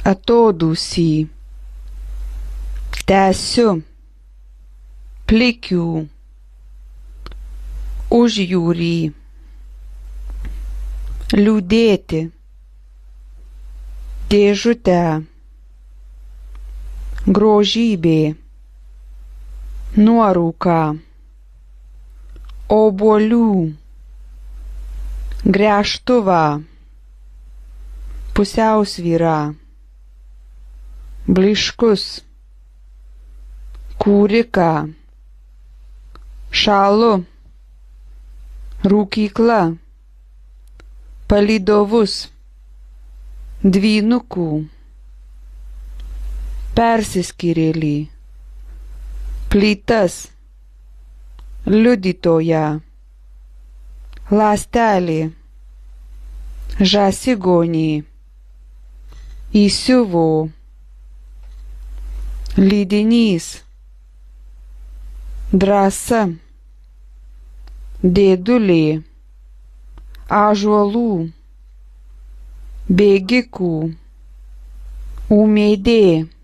atodūsį, tęsiu, plikių, užjūrį, liūdėti, dėžutę, grožybė, nuorūka, obuolių, gręžtuvą, pusiausvyrą, blyškus, kūriką, šalu, rūkykla, palydovus, dvynukų, persiskyrėlį, plytas, liudytoją, ląstelė, žąsigonį, įsiuvo, lydinys, drąsa, dėdulė, ąžuolų, bėgikų, ūmėdė.